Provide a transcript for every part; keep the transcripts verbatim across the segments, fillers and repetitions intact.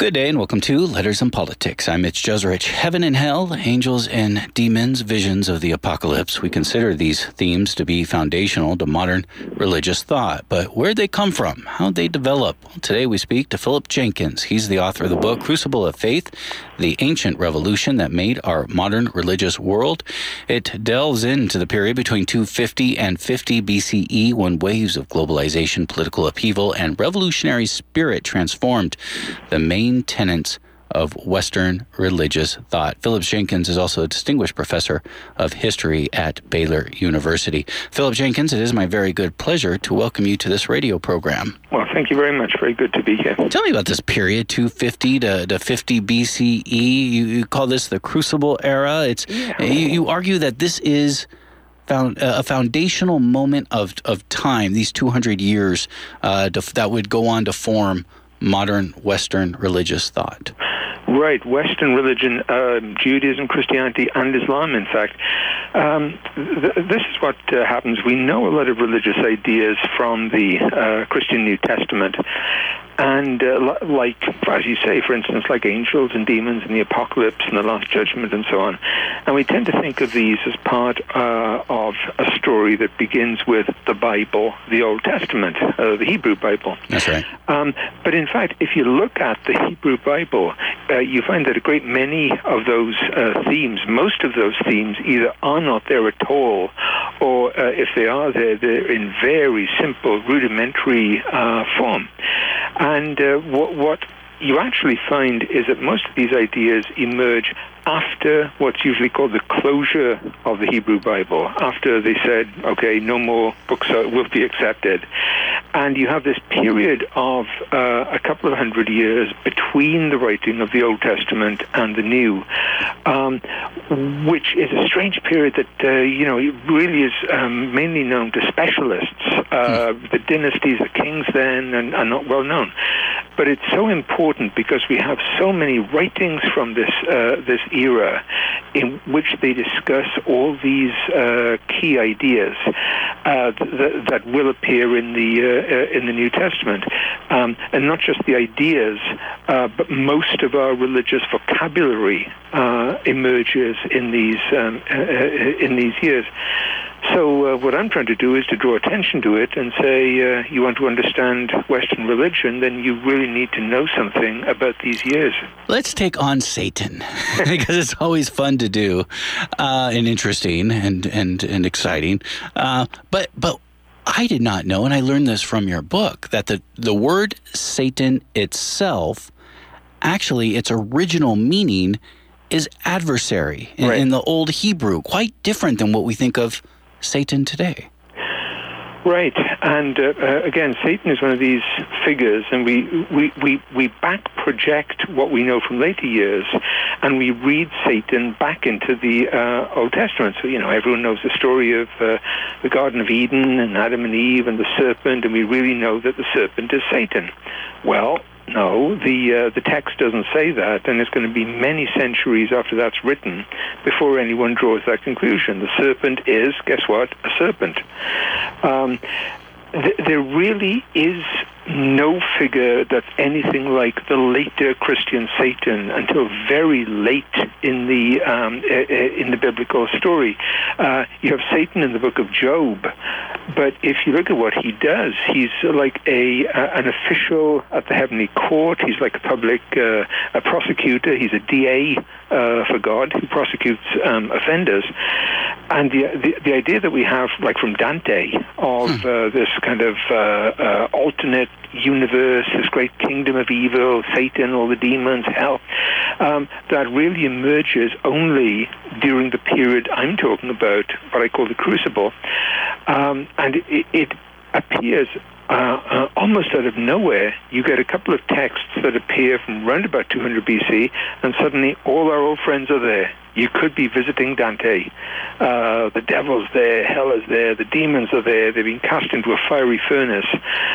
Good day and welcome to Letters and Politics. I'm Mitch Jeserich. Heaven and hell, angels and demons, visions of the apocalypse. We consider these themes to be foundational to modern religious thought. But where'd they come from? How'd they develop? Well, today we speak to Philip Jenkins. He's the author of the book Crucible of Faith, The Ancient Revolution That Made Our Modern Religious World. It delves into the period between two fifty and fifty B C E when waves of globalization, political upheaval, and revolutionary spirit transformed the main tenets of Western religious thought. Philip Jenkins is also a distinguished professor of history at Baylor University. Philip Jenkins, it is my very good pleasure to welcome you to this radio program. Well, thank you very much. Very good to be here. Tell me about this period, two fifty to, to fifty B C E. You, you call this the Crucible era. It's yeah. you, you argue that this is found, uh, a foundational moment of of time, these two hundred years uh, to, that would go on to form modern Western religious thought. Right, Western religion, uh, Judaism, Christianity, and Islam, in fact. Um, th- this is what uh, happens. We know a lot of religious ideas from the uh, Christian New Testament. And uh, like, as you say, for instance, like angels and demons and the apocalypse and the last judgment and so on. And we tend to think of these as part uh, of a story that begins with the Bible, the Old Testament, uh, the Hebrew Bible. That's right. Um, but in fact, if you look at the Hebrew Bible, uh, you find that a great many of those uh, themes, most of those themes, either are not there at all, or uh, if they are there, they're in very simple, rudimentary uh, form. And uh, what, what you actually find is that most of these ideas emerge after what's usually called the closure of the Hebrew Bible, after they said, okay, no more books are, will be accepted. And you have this period of uh, a couple of hundred years between the writing of the Old Testament and the New, um, which is a strange period that, uh, you know, it really is um, mainly known to specialists. Uh, hmm. The dynasties, the kings then, and are not well known. But it's so important because we have so many writings from this uh, this era in which they discuss all these uh, key ideas uh, th- that will appear in the uh, uh, in the New Testament, um, and not just the ideas, uh, but most of our religious vocabulary uh, emerges in these um, uh, in these years. So uh, what I'm trying to do is to draw attention to it and say, uh, you want to understand Western religion, then you really need to know something about these years. Let's take on Satan, because it's always fun to do, uh, and interesting and and and exciting. Uh, but but I did not know, and I learned this from your book, that the the word Satan itself, actually, its original meaning is adversary in, right. in the Old Hebrew, quite different than what we think of Satan today. Right, and uh, uh, again, Satan is one of these figures, and we, we, we, we back project what we know from later years, and we read Satan back into the uh, Old Testament. So, you know, everyone knows the story of uh, the Garden of Eden and Adam and Eve and the serpent, and we really know that the serpent is Satan. Well, no, the uh, the text doesn't say that, and it's going to be many centuries after that's written before anyone draws that conclusion. The serpent is, guess what, a serpent. Um, th- there really is no figure that's anything like the later Christian Satan until very late in the um, in the biblical story. Uh, you have Satan in the book of Job, but if you look at what he does, he's like a uh, an official at the heavenly court. He's like a public uh, a prosecutor. He's a D A uh, for God who prosecutes um, offenders. And the, the the idea that we have, like from Dante, of uh, this kind of uh, uh, alternate universe, this great kingdom of evil, Satan, all the demons, hell, um, that really emerges only during the period I'm talking about, what I call the Crucible. Um, and it, it appears uh, uh, almost out of nowhere. You get a couple of texts that appear from around about two hundred B C, and suddenly all our old friends are there. You could be visiting Dante. Uh, the devil's there, hell is there, the demons are there, they've been cast into a fiery furnace.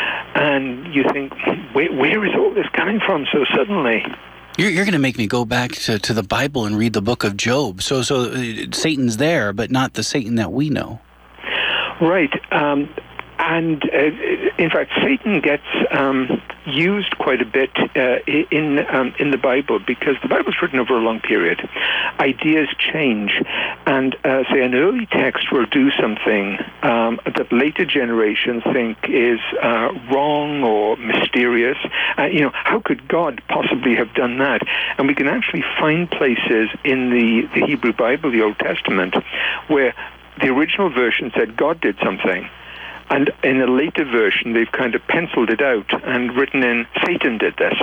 And you think, where, where is all this coming from so suddenly? You're, you're going to make me go back to, to the Bible and read the book of Job. So, so uh, Satan's there, but not the Satan that we know. Right. Um, and uh, in fact, Satan gets um, used quite a bit uh, in um, in the Bible, because the Bible's written over a long period. Ideas change, and uh, say an early text will do something um, that later generations think is uh, wrong or mysterious. Uh, you know, how could God possibly have done that? And we can actually find places in the, the Hebrew Bible, the Old Testament, where the original version said God did something, and in a later version they've kind of penciled it out and written in Satan did this.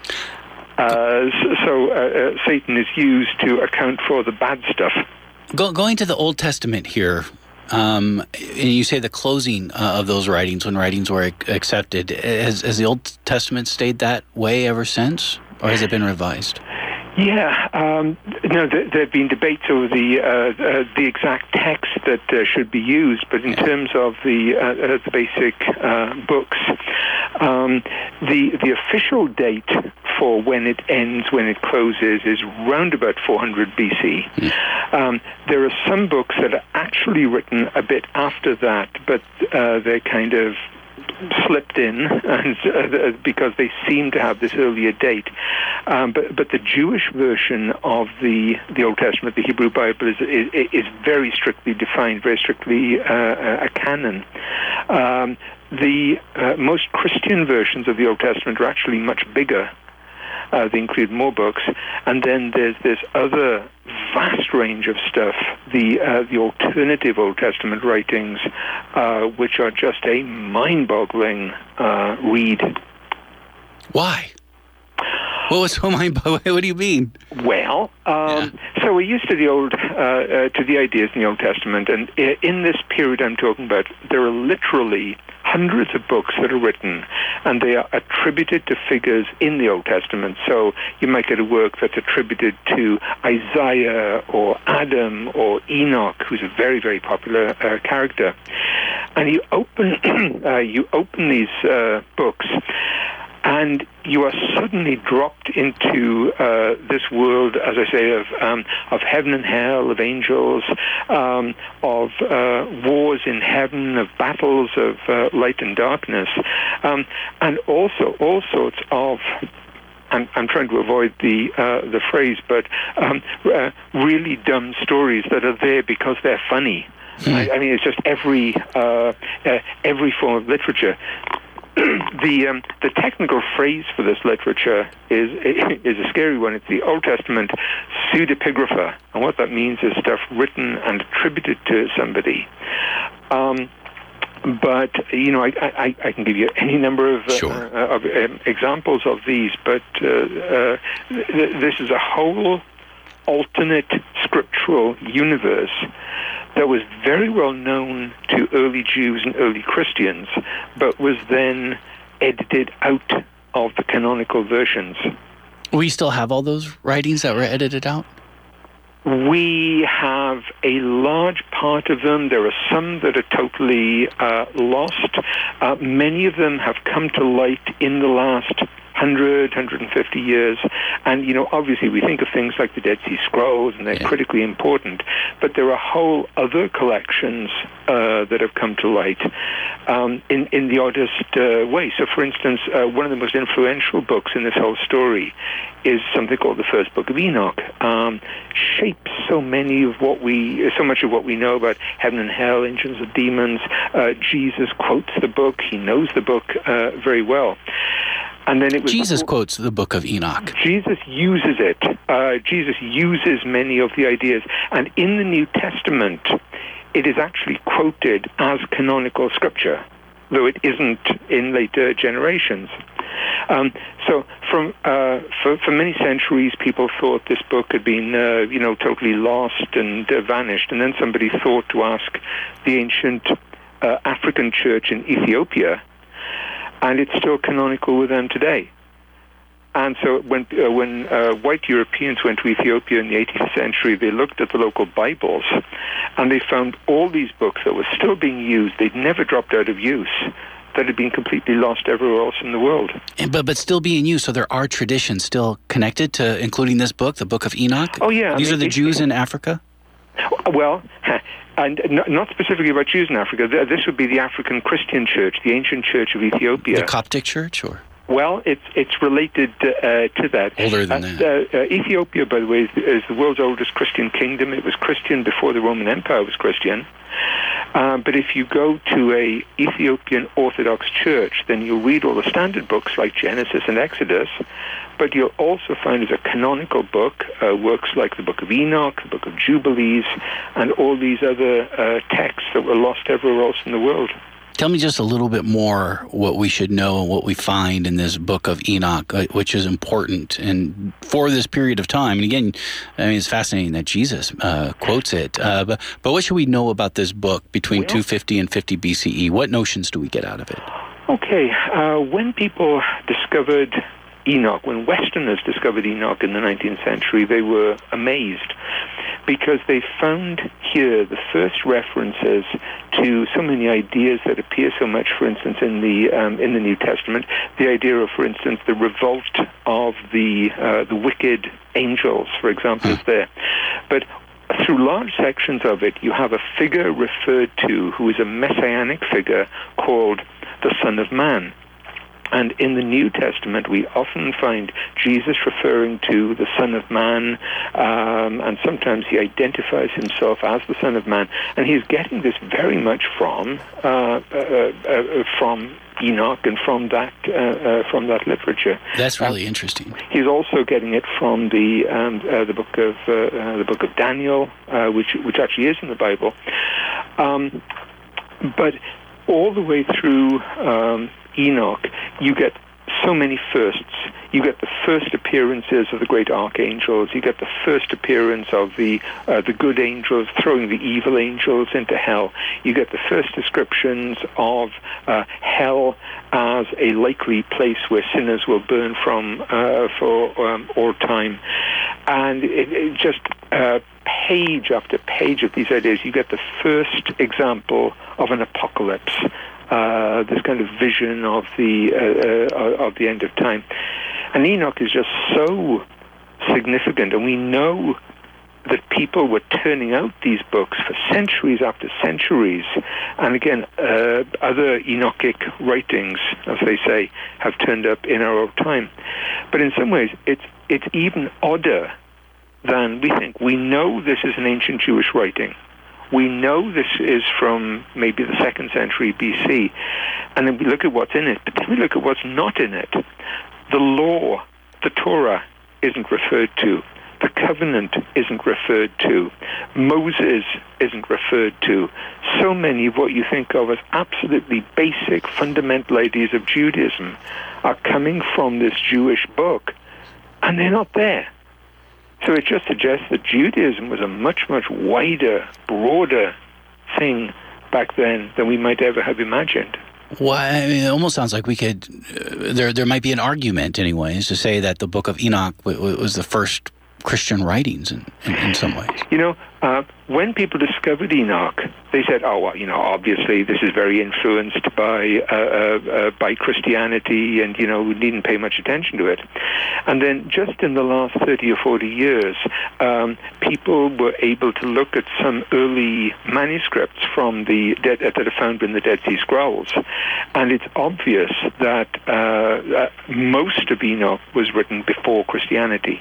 Uh, so uh, uh, Satan is used to account for the bad stuff. Go, going to the Old Testament here, um, and you say the closing uh, of those writings, when writings were accepted, has, has the Old Testament stayed that way ever since, or has it been revised? Yeah, um, no, there, there have been debates over the uh, uh, the exact text that uh, should be used, but in terms of the uh, uh, the basic uh, books, um, the the official date for when it ends, when it closes, is round about four hundred B C. Mm. Um, there are some books that are actually written a bit after that, but uh, they're kind of slipped in and, uh, because they seem to have this earlier date. Um, but but the Jewish version of the the Old Testament, the Hebrew Bible, is is, is very strictly defined, very strictly uh, a canon. Um, the uh, most Christian versions of the Old Testament are actually much bigger. Uh, they include more books, and then there's this other vast range of stuff, the uh, the alternative Old Testament writings, uh, which are just a mind-boggling uh, read. Why? What was so mind-boggling? What do you mean? Well, um, yeah. so we're used to the old uh, uh, to the ideas in the Old Testament, and in this period I'm talking about, there are literally hundreds of books that are written, and they are attributed to figures in the Old Testament. So you might get a work that's attributed to Isaiah or Adam or Enoch, who's a very, very popular uh, character. And you open, uh, you open these uh, books, and you are suddenly dropped into uh, this world, as I say, of um, of heaven and hell, of angels, um, of uh, wars in heaven, of battles of uh, light and darkness, um, and also all sorts of, I'm, I'm trying to avoid the uh, the phrase, but um, uh, really dumb stories that are there because they're funny. Mm. I, I mean, it's just every uh, uh, every form of literature. the um, the technical phrase for this literature is is a scary one. It's the Old Testament pseudepigrapha, and what that means is stuff written and attributed to somebody. Um, but you know, I, I, I can give you any number of, sure. uh, of um, examples of these. But uh, uh, th- this is a whole alternate scriptural universe that was very well known to early Jews and early Christians, but was then edited out of the canonical versions. We still have all those writings that were edited out? We have a large part of them. There are some that are totally uh, lost. Uh, many of them have come to light in the last one hundred, one hundred fifty years. And, you know, obviously we think of things like the Dead Sea Scrolls, and they're yeah. critically important, but there are whole other collections uh, that have come to light um, in, in the oddest uh, way. So, for instance, uh, one of the most influential books in this whole story is something called the First Book of Enoch. Um, shapes so many of what we, so much of what we know about heaven and hell, angels and demons. Uh, Jesus quotes the book. He knows the book uh, very well. And then it was Jesus quotes the Book of Enoch. Jesus uses it. Uh, Jesus uses many of the ideas. And in the New Testament, it is actually quoted as canonical scripture, though it isn't in later generations. Um, so from uh, for, for many centuries, people thought this book had been, uh, you know, totally lost and uh, vanished. And then somebody thought to ask the ancient uh, African church in Ethiopia, and it's still canonical with them today. And so when uh, when uh, white Europeans went to Ethiopia in the eighteenth century, they looked at the local Bibles, and they found all these books that were still being used. They'd never dropped out of use, that had been completely lost everywhere else in the world. And, but but still being used, so there are traditions still connected to including this book, the Book of Enoch? Oh, yeah. These I mean, are the it, Jews it, in Africa? Well, and not specifically about Jews in Africa. This would be the African Christian Church, the ancient Church of Ethiopia. The Coptic Church, or? Well, it's it's related uh, to that. Older than uh, that. Uh, uh, Ethiopia, by the way, is, is the world's oldest Christian kingdom. It was Christian before the Roman Empire was Christian. Uh, but if you go to a Ethiopian Orthodox church, then you'll read all the standard books like Genesis and Exodus, but you'll also find as a canonical book uh, works like the Book of Enoch, the Book of Jubilees, and all these other uh, texts that were lost everywhere else in the world. Tell me just a little bit more what we should know and what we find in this Book of Enoch, uh, which is important and for this period of time. And again, I mean, it's fascinating that Jesus uh, quotes it. Uh, but, but what should we know about this book between well, two fifty and fifty B C E? What notions do we get out of it? Okay, uh, when people discovered Enoch, when Westerners discovered Enoch in the nineteenth century, they were amazed because they found here the first references to so many ideas that appear so much, for instance, in the um, in the New Testament. The idea of, for instance, the revolt of the uh, the wicked angels, for example, is there. But through large sections of it, you have a figure referred to who is a messianic figure called the Son of Man. And in the New Testament, we often find Jesus referring to the Son of Man, um, and sometimes he identifies himself as the Son of Man. And he's getting this very much from uh, uh, uh, from Enoch and from that uh, uh, from that literature. That's really um, interesting. He's also getting it from the um, uh, the book of uh, uh, the book of Daniel, uh, which which actually is in the Bible. Um, but all the way through Um, Enoch, you get so many firsts. You get the first appearances of the great archangels. You get the first appearance of the uh, the good angels throwing the evil angels into hell. You get the first descriptions of uh, hell as a likely place where sinners will burn from uh, for um, all time. And it, it just uh, page after page of these ideas, you get the first example of an apocalypse. Uh, this kind of vision of the uh, uh, of the end of time, and Enoch is just so significant, and we know that people were turning out these books for centuries after centuries, and again, uh, other Enochic writings, as they say, have turned up in our own time. But in some ways, it's it's even odder than we think. We know this is an ancient Jewish writing. We know this is from maybe the second century B C, and then we look at what's in it, but then we look at what's not in it. The law, the Torah, isn't referred to. The covenant isn't referred to. Moses isn't referred to. So many of what you think of as absolutely basic, fundamental ideas of Judaism are coming from this Jewish book, and they're not there. So it just suggests that Judaism was a much, much wider, broader thing back then than we might ever have imagined. Well, I mean, it almost sounds like we could, uh, there there might be an argument anyways to say that the Book of Enoch w- w- was the first Christian writings in, in, in some ways. You know, uh, when people discovered Enoch, they said, oh, well, you know, obviously this is very influenced by uh, uh, uh, by Christianity, and, you know, we needn't pay much attention to it. And then just in the last thirty or forty years, um, people were able to look at some early manuscripts from the dead, that are found in the Dead Sea Scrolls, and it's obvious that uh, uh, most of Enoch was written before Christianity.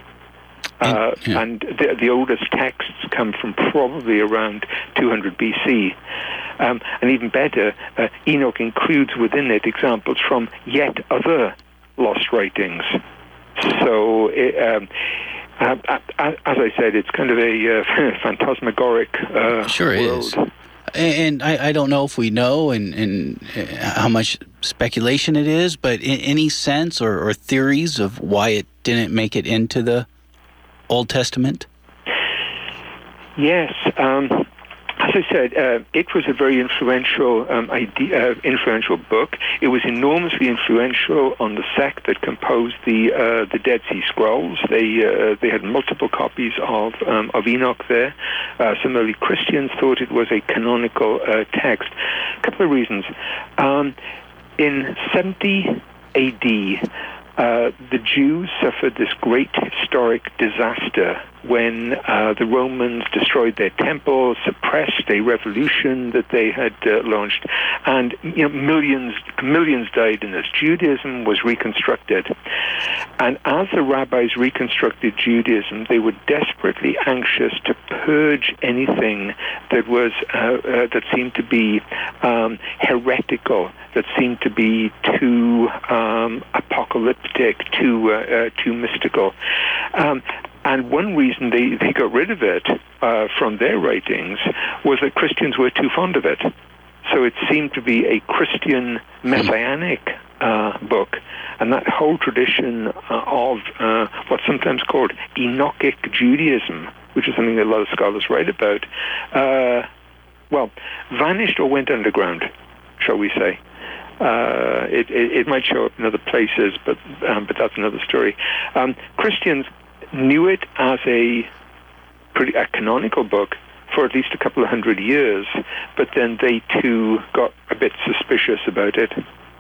Uh, yeah. And the, the oldest texts come from probably around two hundred B C. Um, and even better, uh, Enoch includes within it examples from yet other lost writings. So, it, um, uh, as I said, it's kind of a uh, phantasmagoric uh, sure world. Is. And I, I don't know if we know and, and how much speculation it is, but in any sense or, or theories of why it didn't make it into the Old Testament? Yes. Um, as I said, uh, it was a very influential um, idea, uh, influential book. It was enormously influential on the sect that composed the uh, the Dead Sea Scrolls. They uh, they had multiple copies of um, of Enoch there. Uh, some early Christians thought it was a canonical uh, text. A couple of reasons. Um, in seventy A D, uh, the Jews suffered this great historic disaster when uh, the Romans destroyed their temple, suppressed a revolution that they had uh, launched, and you know, millions millions died in this. Judaism was reconstructed. And as the rabbis reconstructed Judaism, they were desperately anxious to purge anything that was uh, uh, that seemed to be um, heretical, that seemed to be too um, apocalyptic, too uh, uh, too mystical. Um, And one reason they, they got rid of it uh, from their writings was that Christians were too fond of it. So it seemed to be a Christian messianic uh, book. And that whole tradition uh, of uh, what's sometimes called Enochic Judaism, which is something that a lot of scholars write about, uh, well, vanished or went underground, shall we say. Uh, it, it, it might show up in other places, but um, but that's another story. Um, Christians knew it as a pretty a canonical book for at least a couple of hundred years, but then they too got a bit suspicious about it.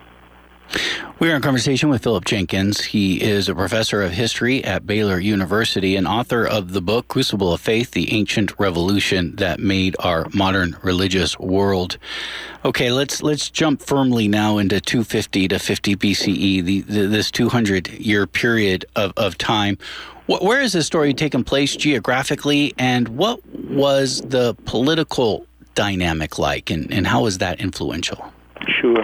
We're in conversation with Philip Jenkins. He is a professor of history at Baylor University and author of the book Crucible of Faith, The Ancient Revolution That Made Our Modern Religious World. Okay, let's let's jump firmly now into two fifty to fifty B C E, the, the, this two hundred year period of, of time. Where is this story taking place geographically, and what was the political dynamic like, and, and how was that influential? Sure.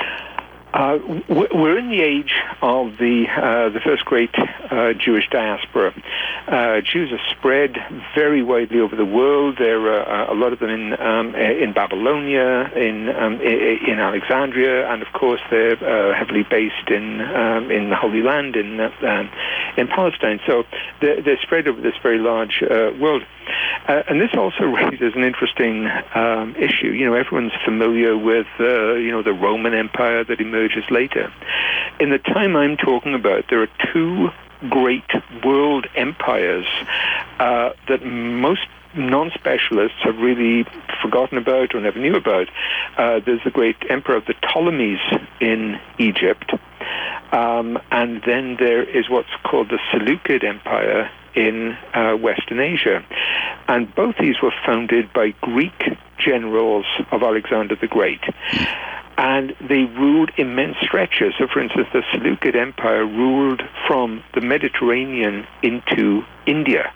Uh, we're in the age of the uh, the first great uh, Jewish diaspora. Uh, Jews are spread very widely over the world. There are uh, a lot of them in um, in Babylonia, in um, in Alexandria, and of course they're uh, heavily based in um, in the Holy Land in uh, um, in Palestine. So they're, they're spread over this very large uh, world. Uh, and this also raises an interesting um, issue. You know, everyone's familiar with, uh, you know, the Roman Empire that emerges later. In the time I'm talking about, there are two great world empires uh, that most non-specialists have really forgotten about or never knew about. Uh, there's the great emperor of the Ptolemies in Egypt. Um, and then there is what's called the Seleucid Empire in uh, Western Asia. And both these were founded by Greek generals of Alexander the Great. And they ruled immense stretches. So, for instance, the Seleucid Empire ruled from the Mediterranean into India.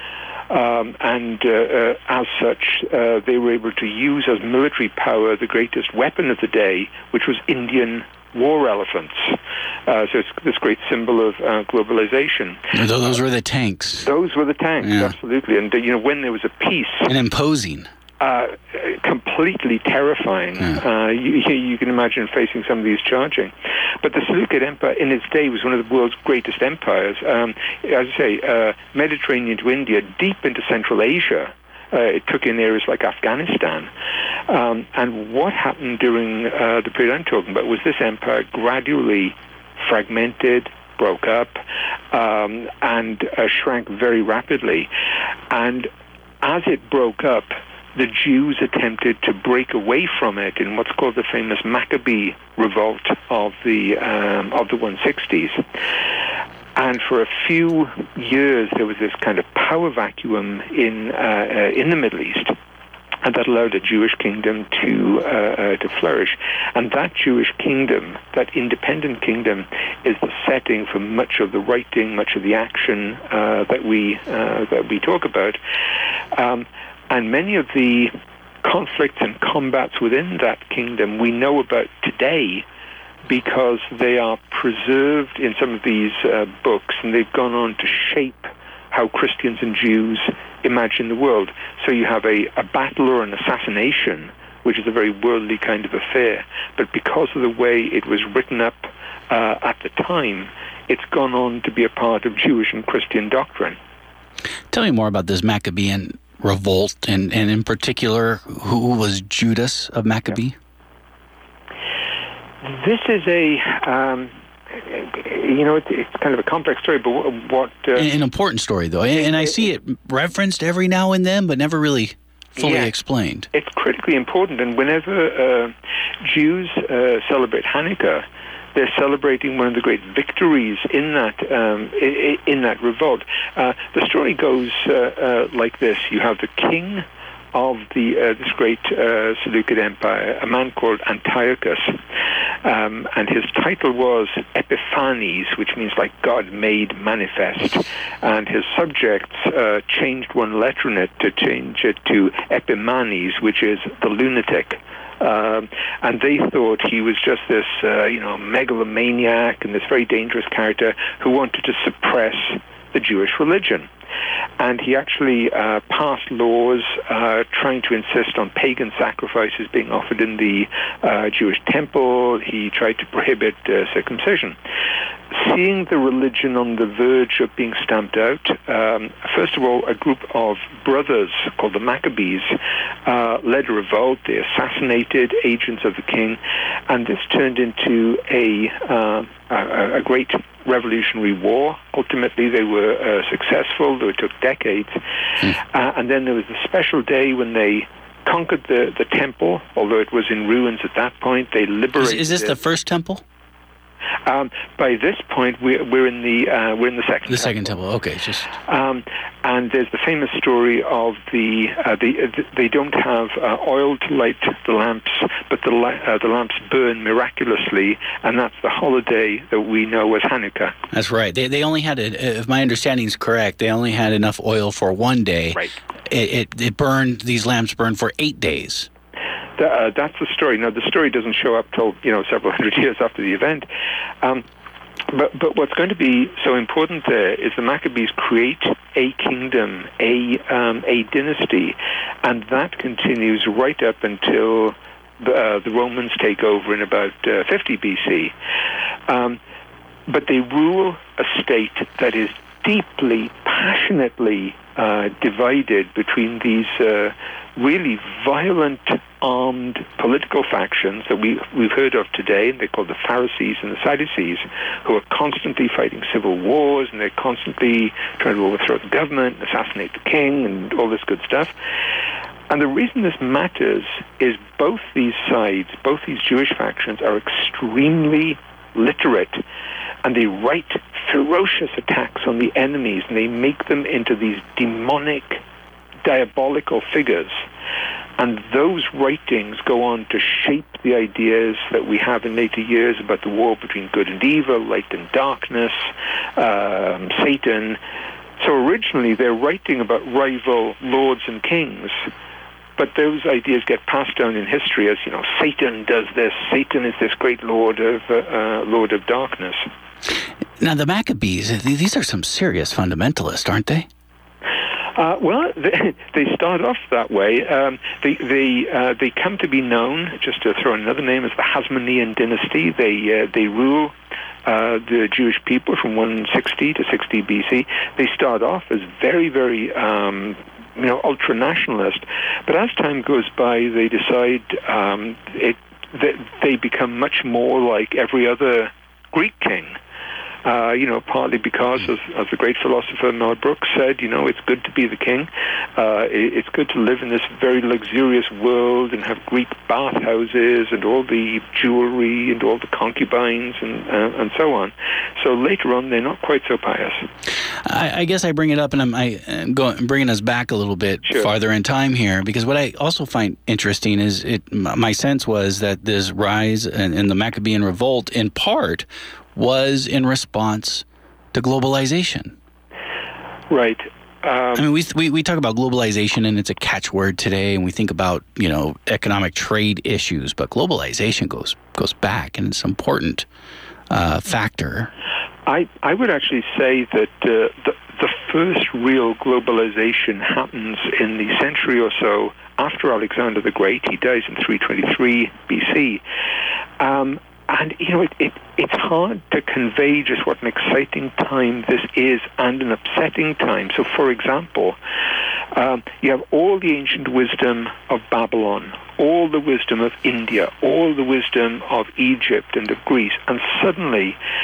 Um, and uh, uh, as such, uh, they were able to use as military power the greatest weapon of the day, which was Indian war elephants. Uh, so it's this great symbol of uh, globalization. Those were the tanks. Those were the tanks, yeah. Absolutely. And, uh, you know, when there was a peace... And imposing. Uh, completely terrifying. Yeah. Uh, you, you can imagine facing some of these charging. But the Seleucid Empire in its day was one of the world's greatest empires. Um, as I say, uh, Mediterranean to India, deep into Central Asia. Uh, it took in areas like Afghanistan. Um, and what happened during uh, the period I'm talking about was this empire gradually fragmented, broke up, um, and uh, shrank very rapidly. And as it broke up, the Jews attempted to break away from it in what's called the famous Maccabee revolt of the um, of the one sixties. And for a few years, there was this kind of power vacuum in uh, uh, in the Middle East, and that allowed the Jewish kingdom to uh, uh, to flourish. And that Jewish kingdom, that independent kingdom, is the setting for much of the writing, much of the action uh, that we uh, that we talk about. Um, and many of the conflicts and combats within that kingdom we know about today, because they are preserved in some of these uh, books, and they've gone on to shape how Christians and Jews imagine the world. So you have a, a battle or an assassination, which is a very worldly kind of affair. But because of the way it was written up uh, at the time, it's gone on to be a part of Jewish and Christian doctrine. Tell me more about this Maccabean revolt, and, and in particular, who was Judas of Maccabee? Yeah. This is a, um, you know, it's, it's kind of a complex story, but what... Uh, An important story, though, and, and I see it referenced every now and then, but never really fully yeah, explained. It's critically important, and whenever uh, Jews uh, celebrate Hanukkah, they're celebrating one of the great victories in that um, in, in that revolt. Uh, the story goes uh, uh, like this: you have the king of the uh, this great uh, Seleucid Empire, a man called Antiochus, um, and his title was Epiphanes, which means like God made manifest. And his subjects uh, changed one letter in it to change it to Epimanes, which is the lunatic. Um, and they thought he was just this, uh, you know, megalomaniac and this very dangerous character who wanted to suppress the Jewish religion. And he actually uh, passed laws uh, trying to insist on pagan sacrifices being offered in the uh, Jewish temple. He tried to prohibit uh, circumcision. Seeing the religion on the verge of being stamped out, um, first of all, a group of brothers called the Maccabees uh, led a revolt. They assassinated agents of the king, and this turned into a, uh, a, a great revolutionary war. Ultimately, they were uh, successful, though it took decades. Mm. Uh, and then there was a special day when they conquered the, the temple, although it was in ruins at that point. They liberated. Is, is this it. the first temple? Um, by this point, we're, we're in the uh, we're in the second. The temple. second temple. Okay, just. Um, and there's the famous story of the uh, the uh, they don't have uh, oil to light the lamps, but the la- uh, the lamps burn miraculously, and that's the holiday that we know as Hanukkah. That's right. They they only had, a, if my understanding is correct, they only had enough oil for one day. Right. It it, it burned. These lamps burned for eight days. The, uh, that's the story. Now, the story doesn't show up till, you know, several hundred years after the event. Um, but but what's going to be so important there is the Maccabees create a kingdom, a um, a dynasty, and that continues right up until the, uh, the Romans take over in about uh, fifty B C. Um, but they rule a state that is deeply, passionately uh, divided between these uh, really violent, armed political factions that we, we've heard of today. They're called the Pharisees and the Sadducees, who are constantly fighting civil wars, and they're constantly trying to overthrow the government, assassinate the king, and all this good stuff. And the reason this matters is both these sides, both these Jewish factions, are extremely literate, and they write ferocious attacks on the enemies, and they make them into these demonic, diabolical figures. And those writings go on to shape the ideas that we have in later years about the war between good and evil, light and darkness, um, Satan. So originally they're writing about rival lords and kings, but those ideas get passed down in history as, you know, Satan does this, Satan is this great lord of uh, uh, lord of darkness. Now the Maccabees, these are some serious fundamentalists, aren't they? Uh, well, they, they start off that way. Um, they they uh, they come to be known, just to throw another name, as the Hasmonean dynasty. They uh, they rule uh, the Jewish people from one sixty to sixty B C. They start off as very very um, you know ultra nationalist, but as time goes by, they decide um, it they, they become much more like every other Greek king. Uh, you know, partly because, as, as the great philosopher Mel Brooks said, you know, it's good to be the king. Uh, it, it's good to live in this very luxurious world and have Greek bathhouses and all the jewelry and all the concubines and uh, and so on. So later on, they're not quite so pious. I, I guess I bring it up, and I'm, I, I'm going, bringing us back a little bit sure. farther in time here, because what I also find interesting is it. My sense was that this rise in, in the Maccabean revolt, in part, was in response to globalization. Right. Um, I mean, we, we we talk about globalization, and it's a catchword today, and we think about, you know, economic trade issues, but globalization goes goes back, and it's an important uh, factor. I I would actually say that uh, the the first real globalization happens in the century or so after Alexander the Great. He dies in three twenty-three B C. Um, And, you know, it, it, it's hard to convey just what an exciting time this is and an upsetting time. So, for example, um, you have all the ancient wisdom of Babylon, all the wisdom of India, all the wisdom of Egypt and of Greece, and suddenly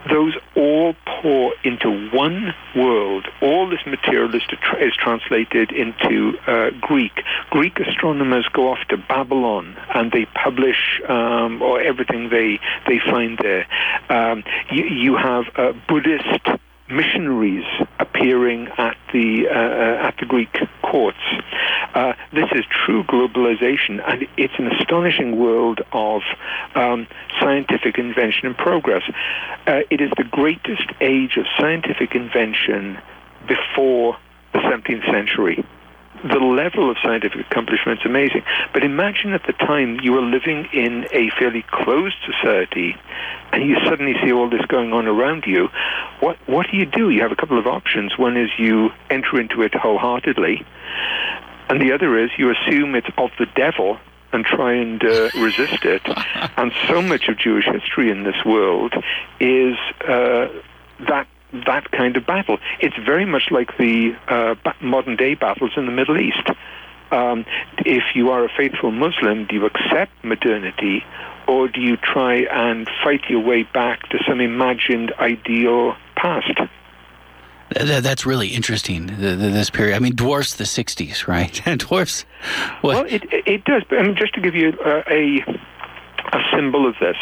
those all pour into one world. All this material is, to tra- is translated into uh, Greek. Greek astronomers go off to Babylon and they publish um, or everything they they find there. Um, you, you have uh, Buddhist missionaries appearing at the uh, at the Greek courts. Uh, this is true globalization, and it's an astonishing world of um, scientific invention and progress. Uh, it is the greatest age of scientific invention before the seventeenth century. The level of scientific accomplishment is amazing. But imagine at the time you were living in a fairly closed society and you suddenly see all this going on around you. What what do you do? You have a couple of options. One is you enter into it wholeheartedly, and the other is you assume it's of the devil and try and uh, resist it. And so much of Jewish history in this world is uh, that that kind of battle. It's very much like the uh, modern-day battles in the Middle East. Um, if you are a faithful Muslim, do you accept modernity, or do you try and fight your way back to some imagined ideal past? That's really interesting, this period. I mean, dwarfs the sixties, right? dwarfs what? Well, it, it does. But I mean, just to give you uh, a, a symbol of this,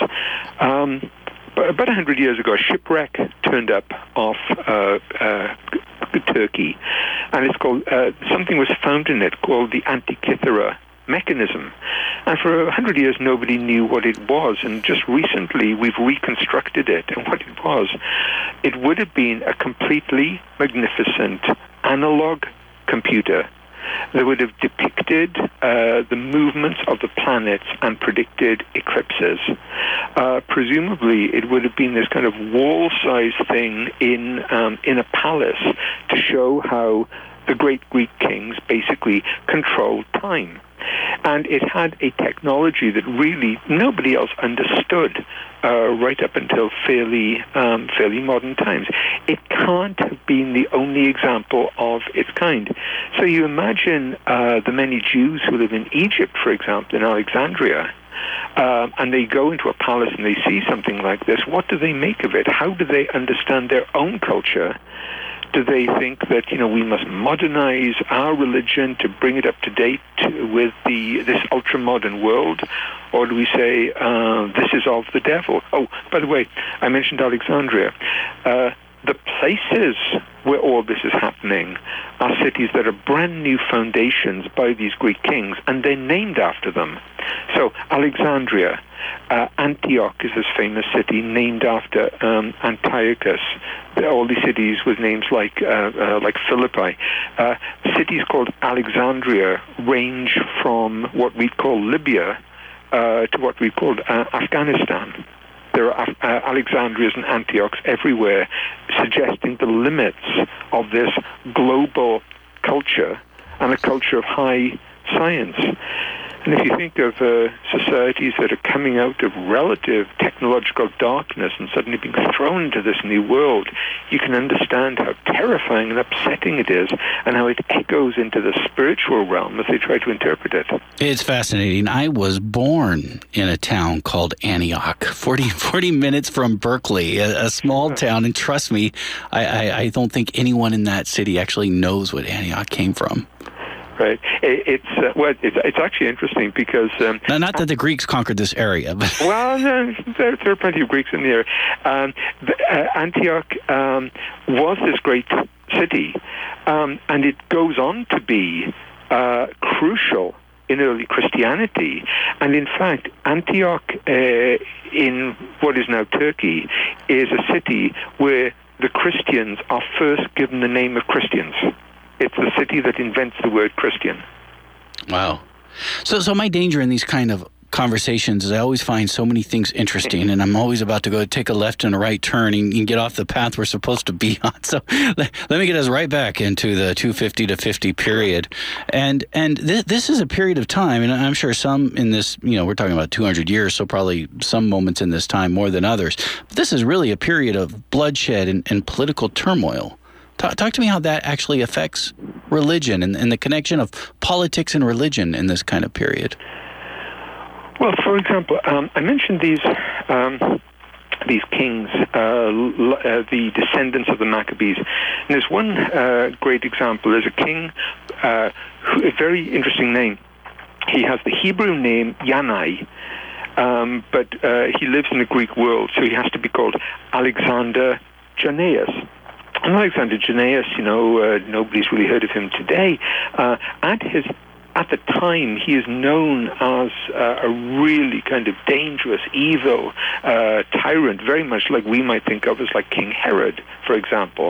um, about one hundred years ago, a shipwreck turned up off uh, uh, Turkey, and it's called, uh, something was found in it called the Antikythera mechanism. And for one hundred years, nobody knew what it was, and just recently we've reconstructed it. And what it was, it would have been a completely magnificent analog computer that would have depicted uh, the movements of the planets and predicted eclipses. Uh, presumably, it would have been this kind of wall-sized thing in um, in a palace to show how the great Greek kings basically controlled time. And it had a technology that really nobody else understood uh, right up until fairly um, fairly modern times. It can't have been the only example of its kind. So you imagine uh, the many Jews who live in Egypt, for example, in Alexandria, uh, and they go into a palace and they see something like this. What do they make of it? How do they understand their own culture? Do they think that, you know, we must modernize our religion to bring it up to date with the this ultra-modern world? Or do we say, uh, this is of the devil? Oh, by the way, I mentioned Alexandria. Uh, the places where all this is happening are cities that are brand new foundations by these Greek kings, and they're named after them. So Alexandria, uh, Antioch is this famous city named after um, Antiochus. All these cities with names like uh, uh, like Philippi. Uh, cities called Alexandria range from what we call Libya uh, to what we called uh, Afghanistan. There are uh, Alexandrias and Antiochs everywhere, suggesting the limits of this global culture and a culture of high science. And if you think of uh, societies that are coming out of relative technological darkness and suddenly being thrown into this new world, you can understand how terrifying and upsetting it is and how it echoes into the spiritual realm as they try to interpret it. It's fascinating. I was born in a town called Antioch, forty, forty minutes from Berkeley, a, a small town. And trust me, I, I, I don't think anyone in that city actually knows what Antioch came from. Right. It's uh, well. It's, it's actually interesting because um, now, not that the Greeks conquered this area, but well, no, there, there are plenty of Greeks in the area. Um, the, uh, Antioch um, was this great city, um, and it goes on to be uh, crucial in early Christianity. And in fact, Antioch, uh, in what is now Turkey, is a city where the Christians are first given the name of Christians. It's the city that invents the word Christian. Wow. So so my danger in these kind of conversations is I always find so many things interesting, and I'm always about to go take a left and a right turn and, and get off the path we're supposed to be on. So let, let me get us right back into the two fifty to fifty period. And and th- this is a period of time, and I'm sure some in this, you know, we're talking about two hundred years, so probably some moments in this time more than others. But this is really a period of bloodshed and, and political turmoil. Talk, talk to me how that actually affects religion and, and the connection of politics and religion in this kind of period. Well, for example, um, I mentioned these um, these kings, uh, uh, the descendants of the Maccabees. And there's one uh, great example. There's a king, uh, who, a very interesting name. He has the Hebrew name Yanai, um, but uh, he lives in the Greek world, so he has to be called Alexander Jannaeus. And Alexander Jannaeus, you know, uh, nobody's really heard of him today. Uh, at his At the time, he is known as uh, a really kind of dangerous, evil uh, tyrant, very much like we might think of as like King Herod, for example.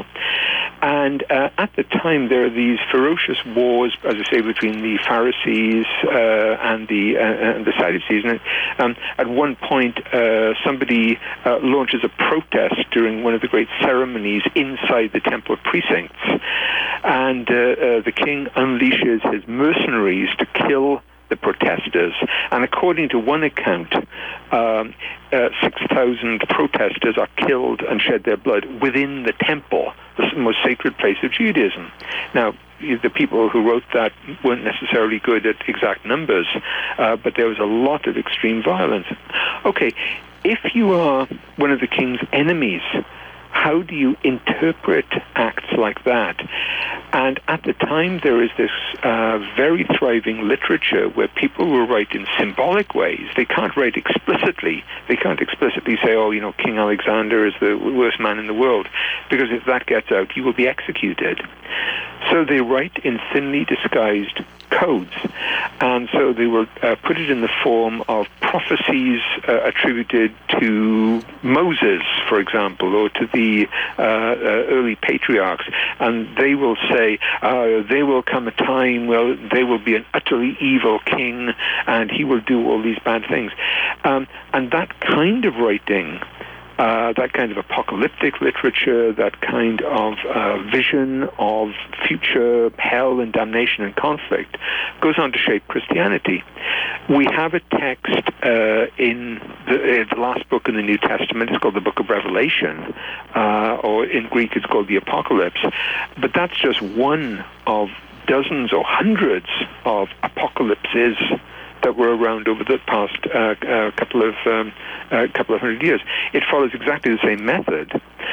And uh, at the time, there are these ferocious wars, as I say, between the Pharisees uh, and the uh, and the Sadducees. And um, at one point, uh, somebody uh, launches a protest during one of the great ceremonies inside the temple precincts, and uh, uh, the king unleashes his mercenaries to kill the protesters. And according to one account, um, uh, six thousand protesters are killed and shed their blood within the temple, the most sacred place of Judaism. Now, the people who wrote that weren't necessarily good at exact numbers, uh, but there was a lot of extreme violence. Okay, if you are one of the king's enemies, how do you interpret acts like that? And at the time, there is this uh, very thriving literature where people will write in symbolic ways. They can't write explicitly. They can't explicitly say, oh, you know, King Alexander is the worst man in the world, because if that gets out, you will be executed. So they write in thinly disguised codes. And so they will uh, put it in the form of prophecies uh, attributed to Moses, for example, or to the uh, uh, early patriarchs. And they will say, uh, there will come a time where there will be an utterly evil king, and he will do all these bad things. Um, and that kind of writing, Uh, that kind of apocalyptic literature, that kind of uh, vision of future hell and damnation and conflict, goes on to shape Christianity. We have a text uh, in the, uh, the last book in the New Testament. It's called the Book of Revelation, uh, or in Greek it's called the Apocalypse. But that's just one of dozens or hundreds of apocalypses that were around over the past uh, uh, couple of um, uh, couple of hundred years. It follows exactly the same method.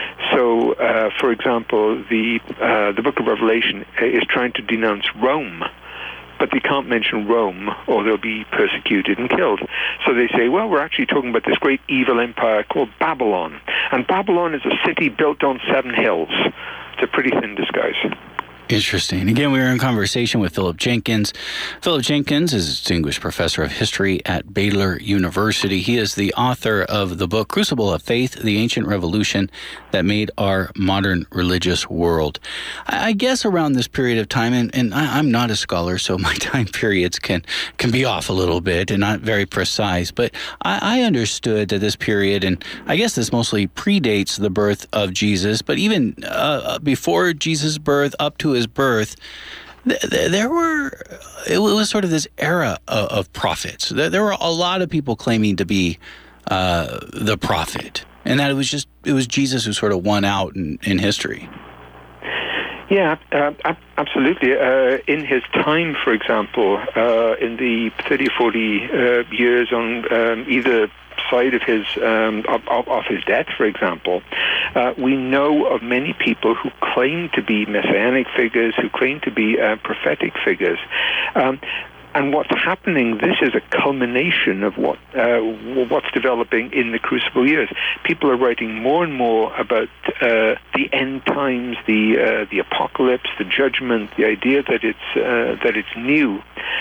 So, uh, for example, the uh, the Book of Revelation is trying to denounce Rome, but they can't mention Rome, or they'll be persecuted and killed. So they say, well, we're actually talking about this great evil empire called Babylon, and Babylon is a city built on seven hills. It's a pretty thin disguise. Interesting. Again, we were in conversation with Philip Jenkins. Philip Jenkins is a distinguished professor of history at Baylor University. He is the author of the book Crucible of Faith, The Ancient Revolution That Made Our Modern Religious World. I guess around this period of time, and, and I, I'm not a scholar, so my time periods can, can be off a little bit and not very precise, but I, I understood that this period, and I guess this mostly predates the birth of Jesus, but even uh, before Jesus' birth up to his birth, there were, it was sort of this era of, of prophets. There were a lot of people claiming to be uh, the prophet, and that it was just, it was Jesus who sort of won out in, in history. Yeah, uh, absolutely. Uh, in his time, for example, uh, in the thirty, forty uh, years on um, either side of his um, of, of his death, for example, uh, we know of many people who claim to be messianic figures, who claim to be uh, prophetic figures. Um, And what's happening, this is a culmination of what uh, what's developing in the Crucible years. People are writing more and more about uh, the end times, the uh, the apocalypse, the judgment, the idea that it's uh, that it's new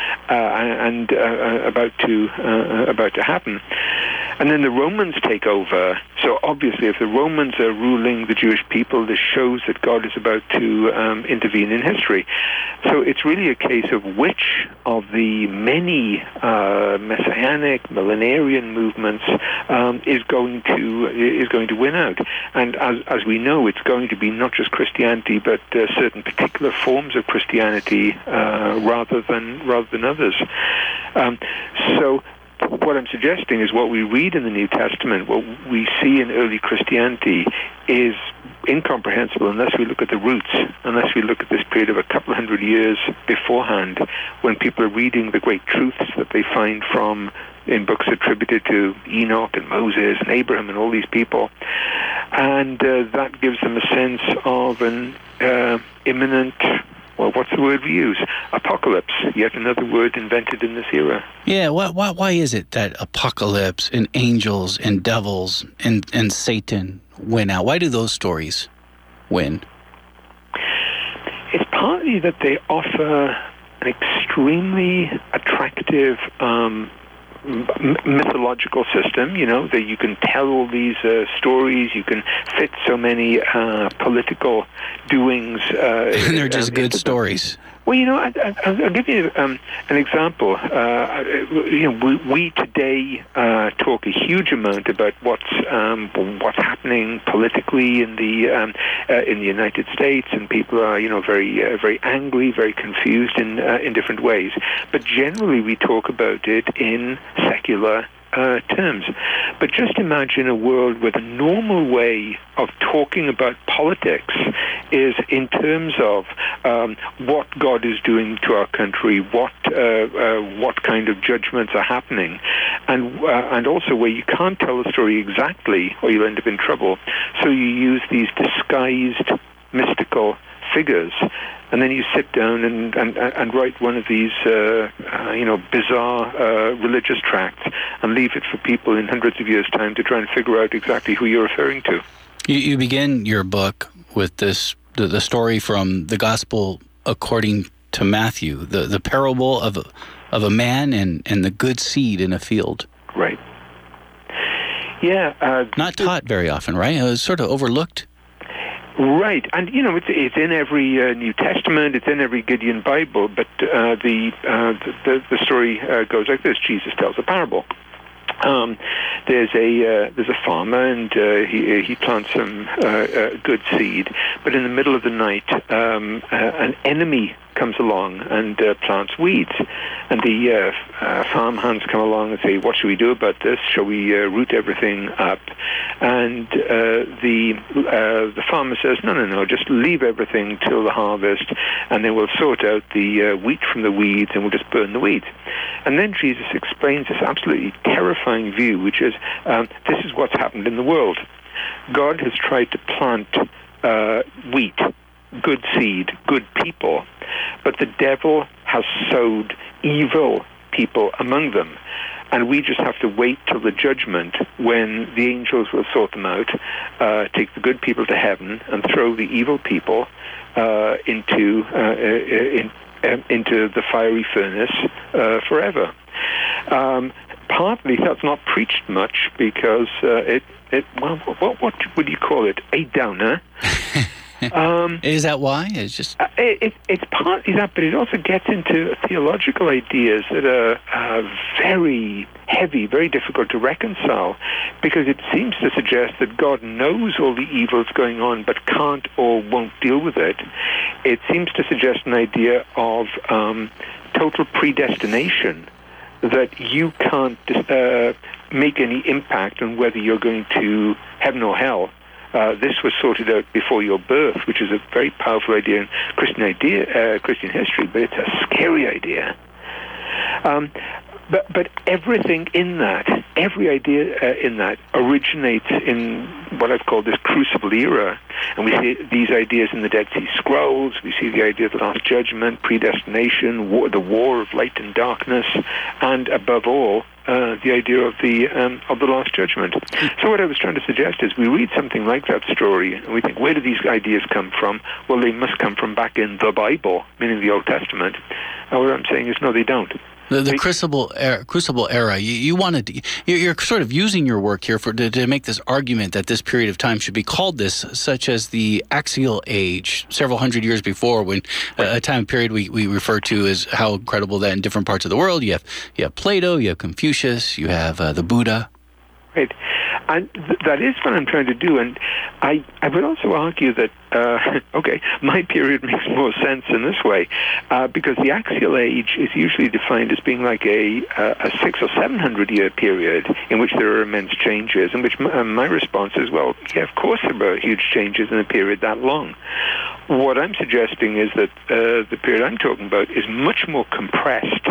uh, and uh, about to uh, about to happen. And then the Romans take over. So obviously, if the Romans are ruling the Jewish people, this shows that God is about to um, intervene in history. So it's really a case of which of the many uh, messianic, millenarian movements um, is going to is going to win out. And as as we know, it's going to be not just Christianity, but uh, certain particular forms of Christianity uh, rather than rather than others. Um, so. What I'm suggesting is what we read in the New Testament, what we see in early Christianity, is incomprehensible unless we look at the roots, unless we look at this period of a couple of hundred years beforehand, when people are reading the great truths that they find from in books attributed to Enoch and Moses and Abraham and all these people. And uh, that gives them a sense of an uh, imminent, well, what's the word we use? Apocalypse, yet another word invented in this era. Yeah, why, why, why is it that apocalypse and angels and devils and, and Satan win out? Why do those stories win? It's partly that they offer an extremely attractive um, m- mythological system, you know, that you can tell all these uh, stories, you can fit so many uh, political doings. Uh, and they're just good stories. Well, you know, I, I, I'll give you um, an example. Uh, you know, we, we today uh, talk a huge amount about what's um, what's happening politically in the um, uh, in the United States, and people are, you know, very uh, very angry, very confused in uh, in different ways. But generally, we talk about it in secular Uh, terms. But just imagine a world where the normal way of talking about politics is in terms of um, what God is doing to our country, what uh, uh, what kind of judgments are happening, and uh, and also where you can't tell the story exactly or you'll end up in trouble. So you use these disguised mystical figures, and then you sit down and, and, and write one of these, uh, uh, you know, bizarre uh, religious tracts and leave it for people in hundreds of years' time to try and figure out exactly who you're referring to. You, you begin your book with this, the, the story from the Gospel according to Matthew, the, the parable of a, of a man and, and the good seed in a field. Right. Yeah. Uh, Not taught very often, right? It was sort of overlooked. Right, and you know it's it's in every uh, New Testament, it's in every Gideon Bible, but uh, the, uh, the the story uh, goes like this: Jesus tells a parable. Um, there's a uh, there's a farmer, and uh, he he plants some uh, uh, good seed, but in the middle of the night, um, uh, an enemy comes along and uh, plants weeds, and the uh, uh, farm hands come along and say, "What should we do about this? Shall we uh, root everything up?" And uh, the uh, the farmer says, "No, no, no. Just leave everything till the harvest, and then we'll sort out the uh, wheat from the weeds, and we'll just burn the weeds." And then Jesus explains this absolutely terrifying view, which is um, this is what's happened in the world. God has tried to plant uh, wheat, good seed, good people, but the devil has sowed evil people among them. And we just have to wait till the judgment when the angels will sort them out, uh, take the good people to heaven, and throw the evil people uh, into uh, in, um, into the fiery furnace uh, forever. Um, partly that's not preached much because uh, it, it well, what, what would you call it? A downer. Um, is that why? It's just uh, it, it's partly that, but it also gets into theological ideas that are uh, very heavy, very difficult to reconcile, because it seems to suggest that God knows all the evils going on, but can't or won't deal with it. It seems to suggest an idea of um, total predestination, that you can't uh, make any impact on whether you're going to heaven or hell. Uh, this was sorted out before your birth, which is a very powerful idea in Christian idea, uh, Christian history, but it's a scary idea. Um, but but everything in that, every idea uh, in that originates in what I've called this crucible era. And we see these ideas in the Dead Sea Scrolls. We see the idea of the Last Judgment, predestination, war, the war of light and darkness, and above all, Uh, the idea of the um, of the Last Judgment. So what I was trying to suggest is we read something like that story and we think, where do these ideas come from? Well, they must come from back in the Bible, meaning the Old Testament. And what I'm saying is, no, they don't. The, the crucible era, crucible era. You, you wanted to, you're sort of using your work here for to, to make this argument that this period of time should be called this, such as the Axial Age, several hundred years before, when uh, a time period we, we refer to as how incredible that in different parts of the world you have you have Plato, you have Confucius, you have uh, the Buddha. Right, and th- that is what I'm trying to do, and I, I would also argue that, uh, okay, my period makes more sense in this way, uh, because the Axial Age is usually defined as being like a, uh, a six or seven hundred year period in which there are immense changes, in which my, uh, my response is, well, yeah, of course there were huge changes in a period that long. What I'm suggesting is that uh, the period I'm talking about is much more compressed,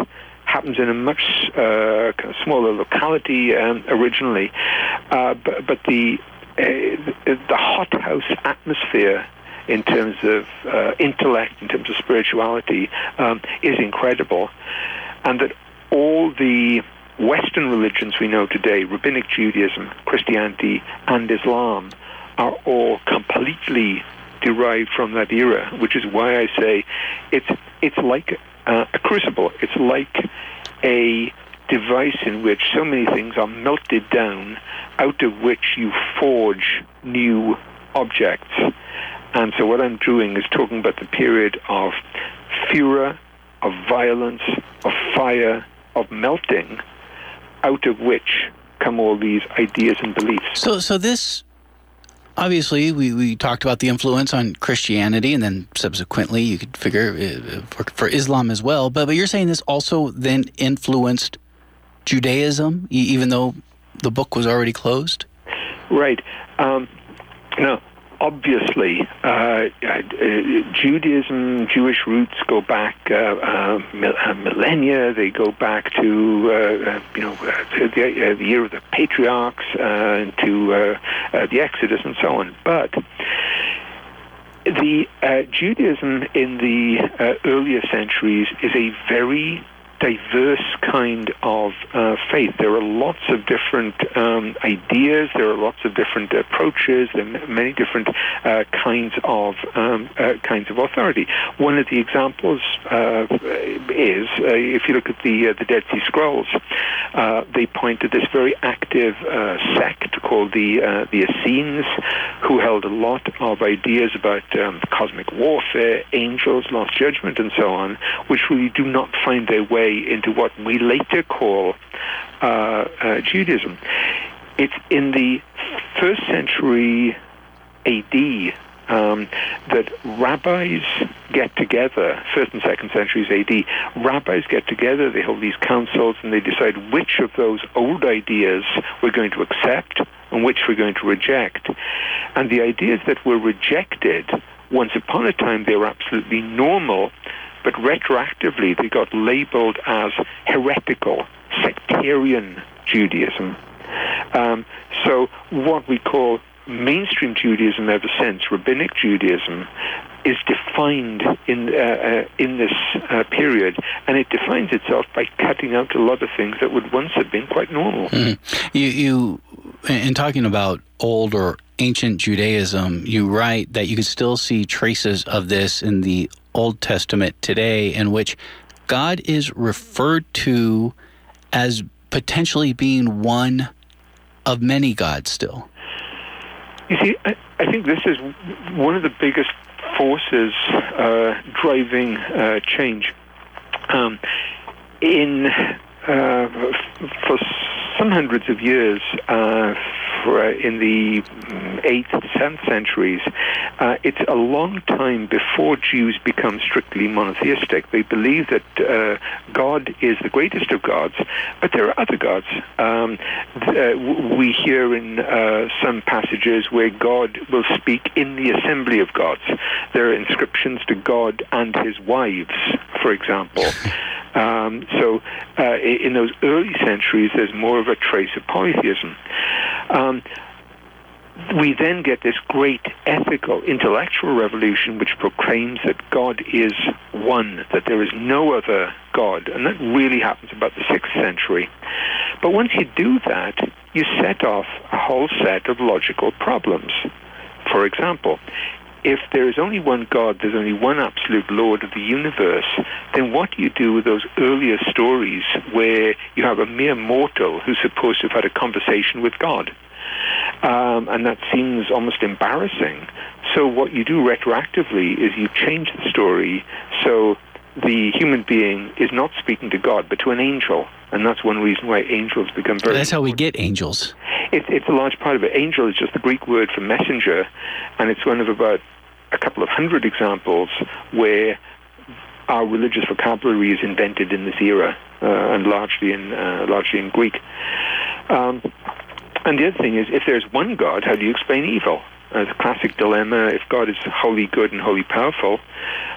happens in a much uh, kind of smaller locality um, originally, uh, but, but the uh, the hothouse atmosphere in terms of uh, intellect, in terms of spirituality, um, is incredible, and that all the Western religions we know today, Rabbinic Judaism, Christianity, and Islam, are all completely derived from that era, which is why I say it's it's like uh, a crucible. It's like a device in which so many things are melted down, out of which you forge new objects. And so what I'm doing is talking about the period of furor, of violence, of fire, of melting, out of which come all these ideas and beliefs. So, so this, obviously, we, we talked about the influence on Christianity, and then subsequently you could figure uh, for, for Islam as well. But, but you're saying this also then influenced Judaism, e- even though the book was already closed? Right. Um, no. Obviously, uh, uh, Judaism, Jewish roots go back uh, uh, millennia. They go back to uh, uh, you know uh, to the, uh, the year of the patriarchs, uh, to uh, uh, the Exodus, and so on. But the uh, Judaism in the uh, earlier centuries is a very diverse kind of uh, faith. There are lots of different um, ideas, there are lots of different approaches, there are many different uh, kinds of um, uh, kinds of authority. One of the examples uh, is, uh, if you look at the uh, the Dead Sea Scrolls, uh, they point to this very active uh, sect called the uh, the Essenes, who held a lot of ideas about um, cosmic warfare, angels, lost judgment, and so on, which really do not find their way into what we later call uh, uh, Judaism. It's in the first century A D um, that rabbis get together, first and second centuries A D, rabbis get together, they hold these councils, and they decide which of those old ideas we're going to accept and which we're going to reject. And the ideas that were rejected, once upon a time they were absolutely normal, but retroactively they got labeled as heretical, sectarian Judaism. Um, so what we call mainstream Judaism ever since, Rabbinic Judaism, is defined in uh, uh, in this uh, period, and it defines itself by cutting out a lot of things that would once have been quite normal. Mm-hmm. You, you, in talking about old or ancient Judaism, you write that you can still see traces of this in the Old Testament today, in which God is referred to as potentially being one of many gods still. You see, I, I think this is one of the biggest forces uh, driving uh, change. Um, in uh, for some hundreds of years, uh, for, uh, in the eighth, seventh centuries, uh, it's a long time before Jews become strictly monotheistic. They believe that uh, God is the greatest of gods, but there are other gods. Um, uh, we hear in uh, some passages where God will speak in the assembly of gods. There are inscriptions to God and his wives, for example. Um, so uh, in those early centuries, there's more of a trace of polytheism. Um, we then get this great ethical, intellectual revolution which proclaims that God is one, that there is no other God, and that really happens about the sixth century. But once you do that, you set off a whole set of logical problems. For example, if there is only one God, there's only one absolute Lord of the universe, then what do you do with those earlier stories where you have a mere mortal who's supposed to have had a conversation with God? Um, and that seems almost embarrassing. So what you do retroactively is you change the story so the human being is not speaking to God, but to an angel. And that's one reason why angels become very That's how we important. get angels. It, it's a large part of it. Angel is just the Greek word for messenger, and it's one of about a couple of hundred examples where our religious vocabulary is invented in this era, uh, and largely in uh, largely in Greek. Um, and the other thing is, if there's one God, how do you explain evil? Uh, the classic dilemma: if God is wholly good and wholly powerful, uh,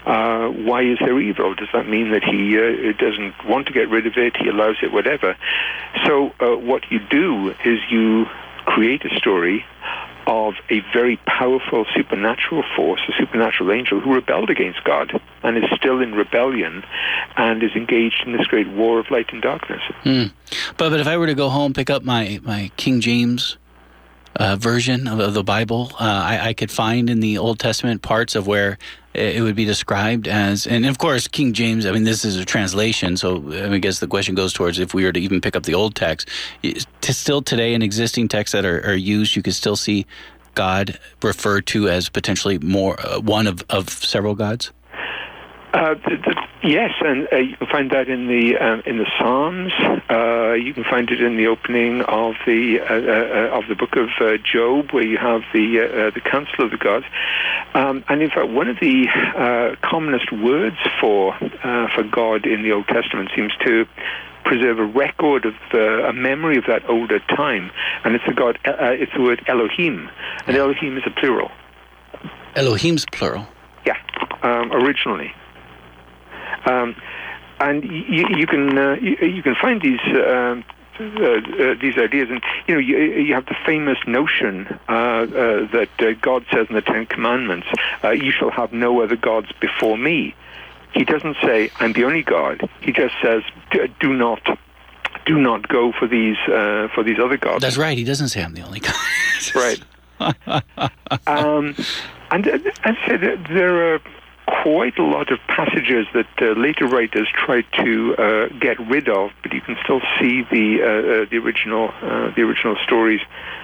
uh, why is there evil? Does that mean that he uh, doesn't want to get rid of it, he allows it, whatever? So uh, what you do is you create a story of a very powerful supernatural force, a supernatural angel who rebelled against God and is still in rebellion and is engaged in this great war of light and darkness. Mm. But but if I were to go home, pick up my, my King James uh, version of, of the Bible, uh, I, I could find in the Old Testament parts of where it would be described as, and of course, King James, I mean, this is a translation, so I guess the question goes towards if we were to even pick up the old text, to still today in existing texts that are, are used, you could still see God referred to as potentially more, uh, one of, of several gods? Uh, the, the, yes, and uh, you can find that in the um, in the Psalms. Uh, you can find it in the opening of the uh, uh, of the book of uh, Job, where you have the uh, uh, the council of the gods. Um, and in fact, one of the uh, commonest words for uh, for God in the Old Testament seems to preserve a record of uh, a memory of that older time, and it's the God. Uh, it's the word Elohim, and Elohim is a plural. Elohim's plural. Yeah, um, originally. Um, and you, you can uh, you, you can find these uh, uh, uh, these ideas, and you know you, you have the famous notion uh, uh, that uh, God says in the Ten Commandments, uh, "You shall have no other gods before me." He doesn't say, "I'm the only God." He just says, "Do not, do not go for these uh, for these other gods." That's right. He doesn't say, "I'm the only God." Right. um, and uh, I'd say that there are quite a lot of passages that uh, later writers tried to uh, get rid of, but you can still see the uh, uh, the original uh, the original stories.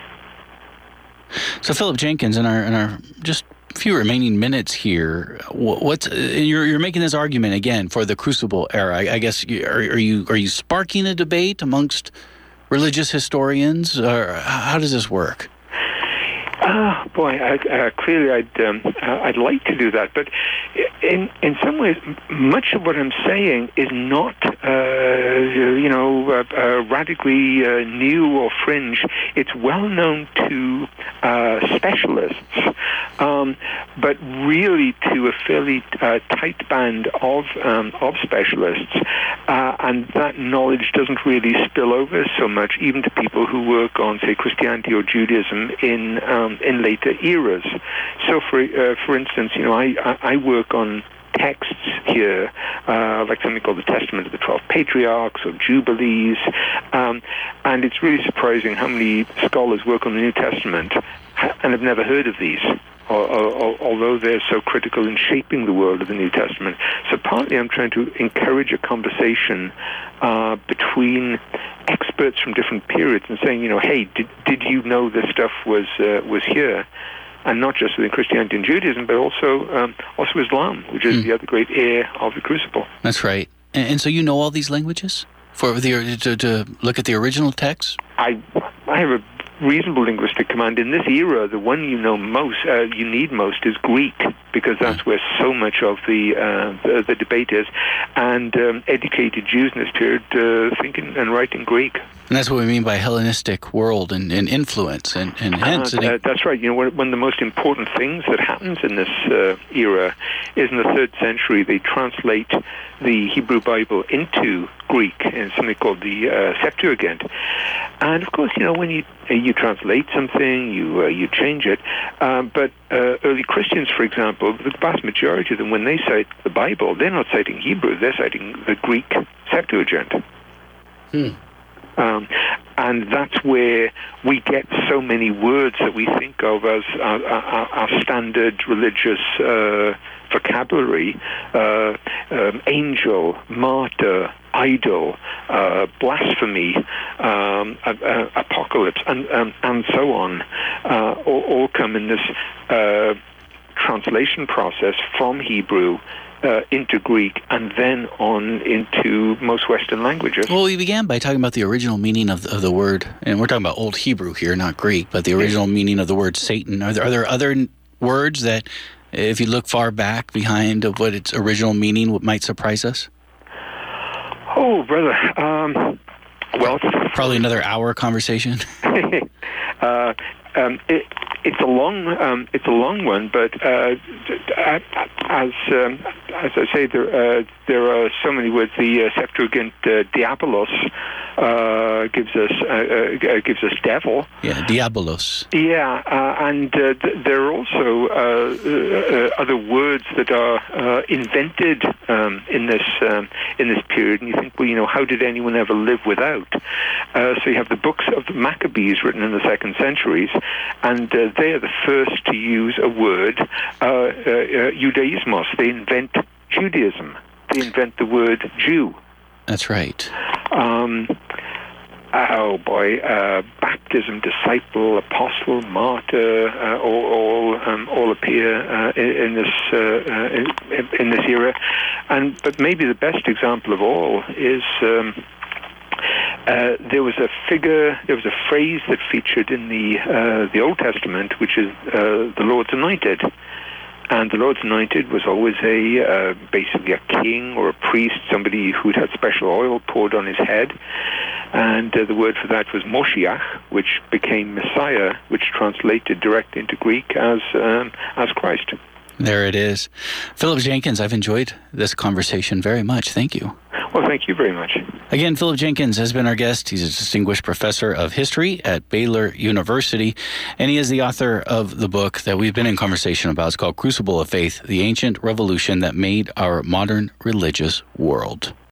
So, Philip Jenkins, in our in our just few remaining minutes here, what's uh, you're you're making this argument again for the Crucible era? I, I guess are, are you are you sparking a debate amongst religious historians, or how does this work? Ah, oh, boy, I, uh, clearly I'd um, uh, I'd like to do that, but in in some ways, much of what I'm saying is not uh, you know uh, uh, radically uh, new or fringe. It's well known to uh, specialists, um, but really to a fairly uh, tight band of um, of specialists, uh, and that knowledge doesn't really spill over so much, even to people who work on, say, Christianity or Judaism in um, in later eras. So, for uh, for instance, you know, I I work on texts here, uh, like something called the Testament of the Twelve Patriarchs or Jubilees, um, and it's really surprising how many scholars work on the New Testament and have never heard of these, or, or, although they're so critical in shaping the world of the New Testament. So partly I'm trying to encourage a conversation uh, between experts from different periods and saying, you know, hey, did did you know this stuff was uh, was here? And not just within Christianity and Judaism, but also um, also Islam, which is mm. the other great heir of the Crucible. That's right. And, and so you know all these languages for the to, to look at the original text? I I have a reasonable linguistic command. In this era, the one you know most, uh, you need most, is Greek, because that's where so much of the uh, the, the debate is. And um, educated Jews in this period uh, think and write in Greek. And that's what we mean by Hellenistic world and, and influence, and, and hence... Uh, uh, that's right. You know, one, one of the most important things that happens in this uh, era is in the third century, they translate the Hebrew Bible into Greek in something called the uh, Septuagint. And, of course, you know, when you uh, you translate something, you uh, you change it. Um, but uh, early Christians, for example, the vast majority of them, when they cite the Bible, they're not citing Hebrew, they're citing the Greek Septuagint. Hmm. Um, and that's where we get so many words that we think of as our, our, our standard religious uh, vocabulary, uh, um, angel, martyr, idol, uh, blasphemy, um, uh, uh, apocalypse, and, um, and so on, uh, all, all come in this uh, translation process from Hebrew Uh, into Greek, and then on into most Western languages. Well, we began by talking about the original meaning of the, of the word, and we're talking about Old Hebrew here, not Greek, but the original meaning of the word Satan. Are there, are there other words that, if you look far back behind of what its original meaning, what might surprise us? Oh, brother. Um, well, probably another hour conversation. uh, um, it, it's a long um, it's a long one, but uh, as um, as I say, there uh, there are so many words. The uh, Septuagint uh, diabolos uh, gives us uh, uh, gives us devil. Yeah, diabolos. Yeah, uh, and uh, th- there are also uh, uh, other words that are uh, invented um, in this um, in this period. And you think, well, you know, how did anyone ever live without? Uh, so you have the books of the Maccabees written in the second centuries, and uh, they are the first to use a word, uh, uh, uh, Judaismos. They invent Judaism. They invent the word Jew. That's right. Um, oh boy, uh, baptism, disciple, apostle, martyr, uh, all all, um, all appear uh, in, in this uh, uh, in, in this era, and but maybe the best example of all is. Um, Uh, there was a figure, there was a phrase that featured in the uh, the Old Testament, which is uh, the Lord's anointed. And the Lord's anointed was always a uh, basically a king or a priest, somebody who'd had special oil poured on his head. And uh, the word for that was Moshiach, which became Messiah, which translated directly into Greek as um, as Christ. There it is. Philip Jenkins, I've enjoyed this conversation very much. Thank you. Well, thank you very much. Again, Philip Jenkins has been our guest. He's a distinguished professor of history at Baylor University, and he is the author of the book that we've been in conversation about. It's called Crucible of Faith, The Ancient Revolution That Made Our Modern Religious World.